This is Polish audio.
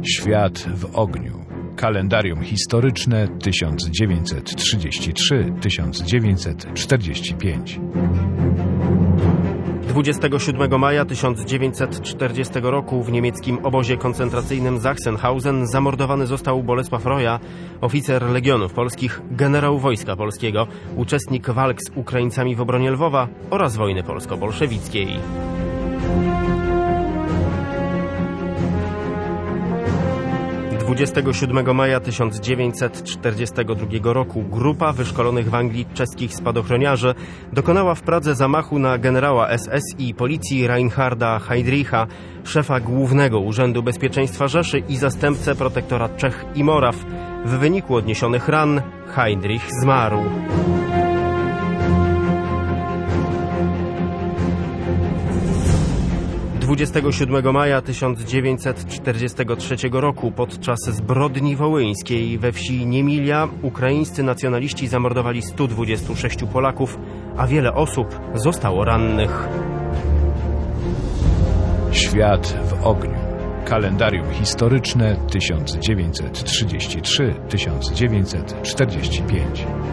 Świat w ogniu. Kalendarium historyczne 1933-1945. 27 maja 1940 roku w niemieckim obozie koncentracyjnym Sachsenhausen zamordowany został Bolesław Roja, oficer Legionów Polskich, generał Wojska Polskiego, uczestnik walk z Ukraińcami w obronie Lwowa oraz wojny polsko-bolszewickiej. Dnia 27 maja 1942 roku grupa wyszkolonych w Anglii czeskich spadochroniarzy dokonała w Pradze zamachu na generała SS i policji Reinharda Heydricha, szefa Głównego Urzędu Bezpieczeństwa Rzeszy i zastępcę protektora Czech i Moraw. W wyniku odniesionych ran Heydrich zmarł. 27 maja 1943 roku podczas zbrodni wołyńskiej we wsi Niemilia ukraińscy nacjonaliści zamordowali 126 Polaków, a wiele osób zostało rannych. Świat w ogniu. Kalendarium historyczne 1933-1945.